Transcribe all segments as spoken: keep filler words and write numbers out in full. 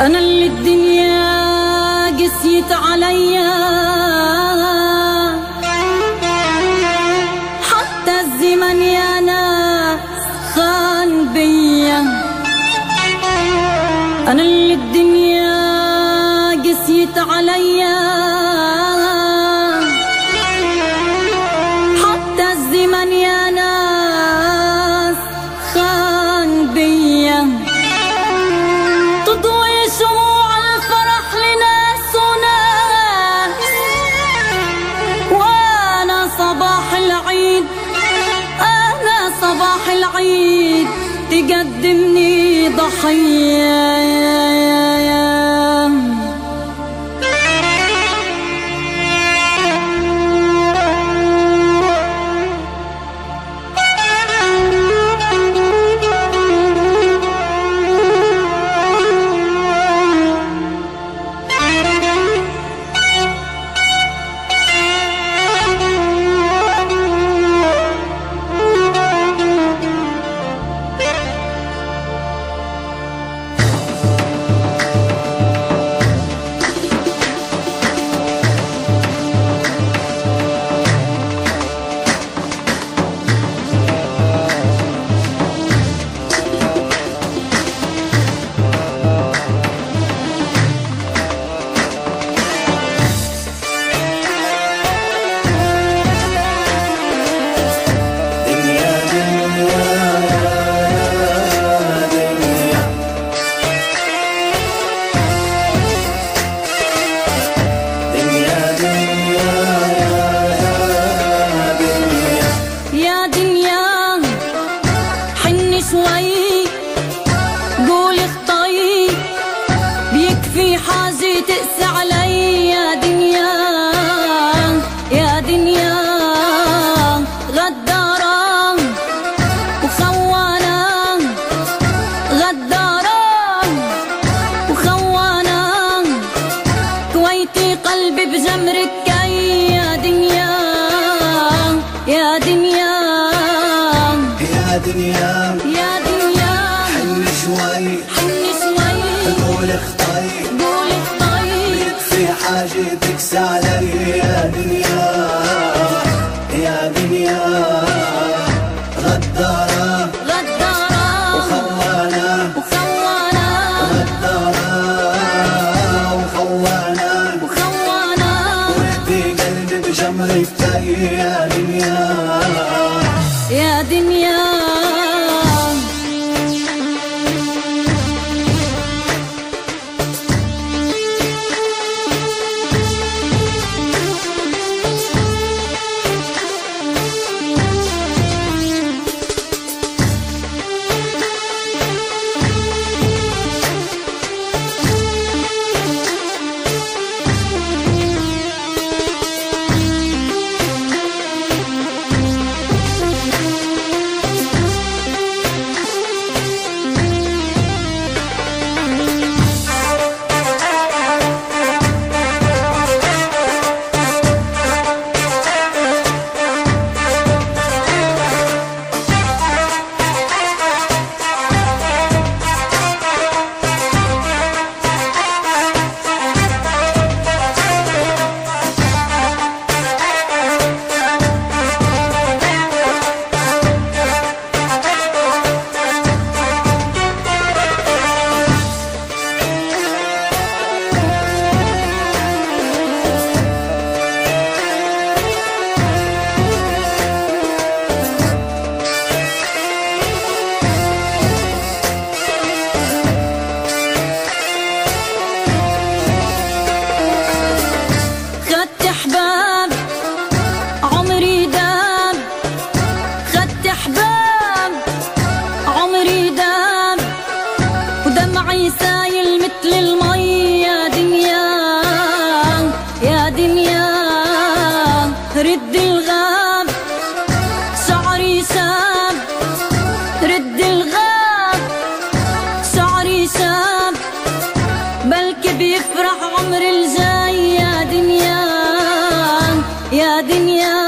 أنا اللي الدنيا قسيت عليا، حتى الزمن يا ناس خان بيا. أنا اللي الدنيا قسيت عليا، حتى الزمن يا ناس خان بيا. تضوي شموع الفرح لناس وناس، وانا صباح العيد انا صباح العيد تقدمني ضحية. قولي اخطي بيكفي حاجة تقسى علي يا دنيا يا دنيا. غدارة وخوانة غدارة وخوانة، كويتي قلبي بجمرك كي يا دنيا يا دنيا يا دنيا يا دنيا. حني شوي حني شوي قول اخطي قول اخطي بيكفي حاجة تكسى علي يا دنيا يا دنيا. غدارة غدارة وخوانة وخوانة غدارة وخوانة وخوانة، ودي قلبي بجمرك تاي يا دنيا يا دنيا. دمعي سايل مثل المي يا دنيا يا دنيا. رد الغاب شعري شاب رد الغاب شعري شاب، بلكي بيفرح عمر الجاي يا دنيا يا دنيا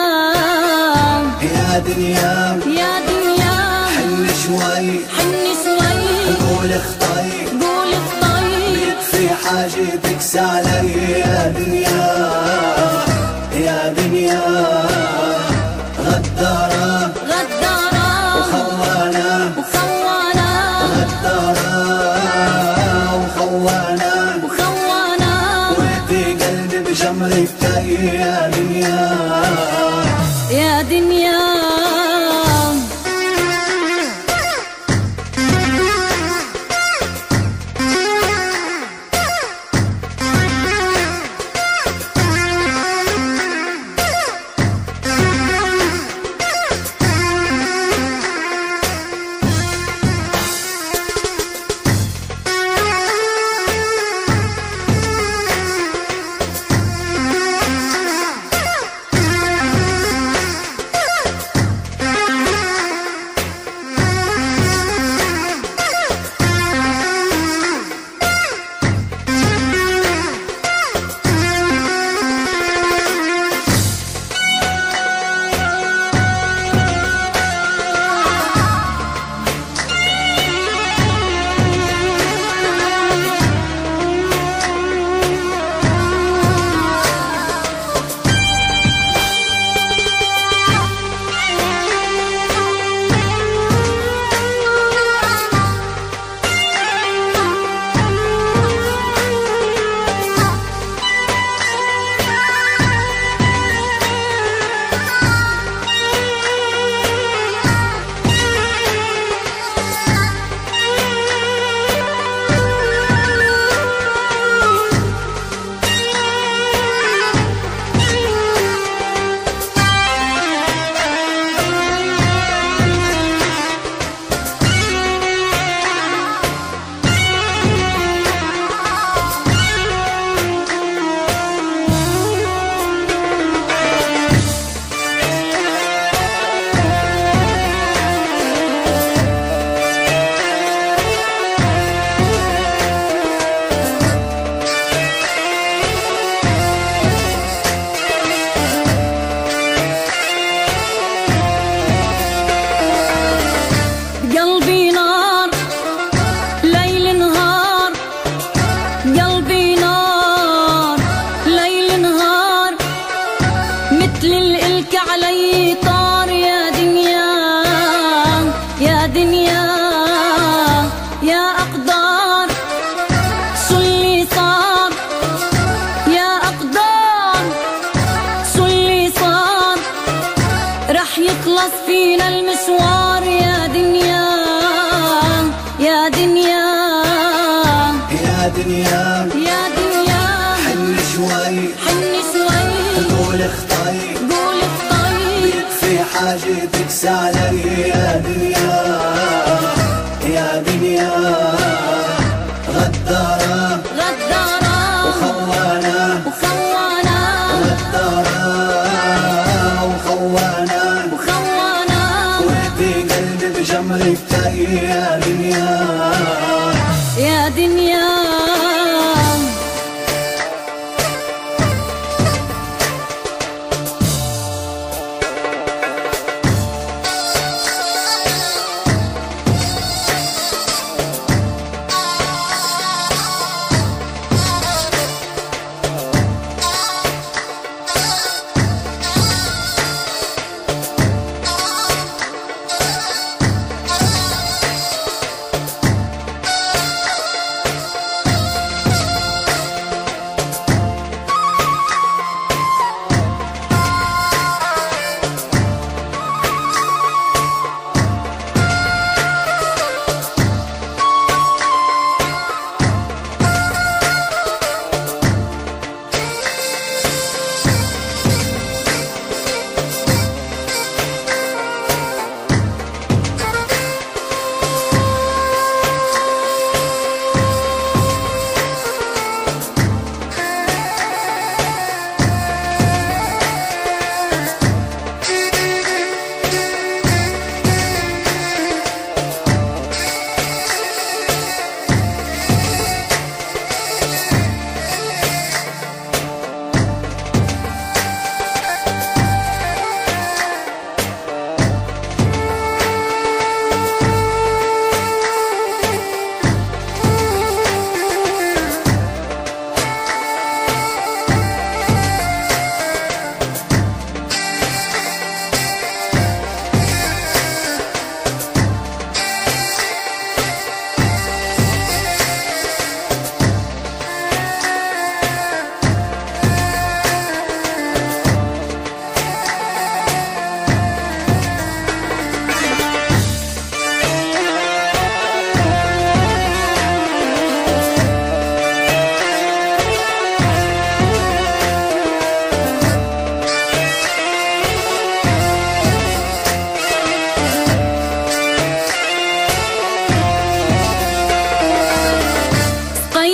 يا دنيا يا دنيا. حني شوي حني شوي قول اخطي قول اخطي حاجتك سالي يا دنيا يا دنيا غدارة غدارة وخونة وخونة غدارة وخونة وخونة ودي قلبي بجمرك تايه يا دنيا يا دنيا. قلبي نار ليل نهار، قلبي نار ليل نهار، مثل الإلك علي طار يا دنيا يا دنيا يا أقدار. شو اللي صار يا أقدار، شو اللي صار، رح يخلص فينا المشوار يا دنيا يا دنيا يا دنيا يا دنيا. حن شوي حن شوي قول اخطي قول اخطي، بيكفي حاجتك سالي يا دنيا يا دنيا غدارة غدارة وخونة وخونة غدارة وخونة وخونة ودي قلبي بجمرك تايه يا دنيا يا دنيا.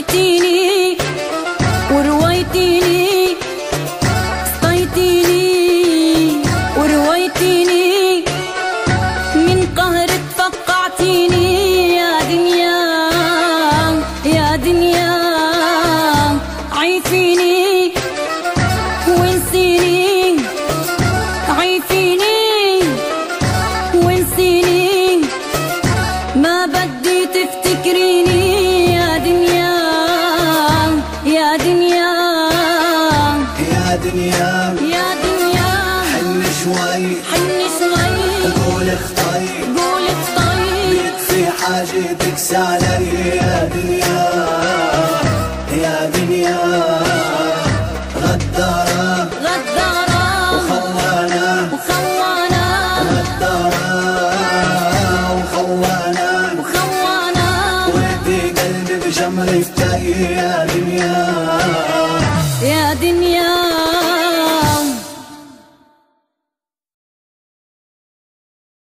سقيتيني ورويتيني، سقيتيني ورويتيني، من قهرك فقعتيني يا دنيا يا دنيا. عيفيني وانسيني، عيفيني وانسيني، ما بدي تفتكريني يا دنيا يا دنيا يا دنيا يا دنيا. حن شوي حن شوي قول اخطي قول اخطي، بيكفي حاجتك علي يا دنيا يا دنيا. غدارة غدارة وخونة وخونة، غدارة وخونة وخونة، ودي قلبي بجمرك يا دنيا يا دنيا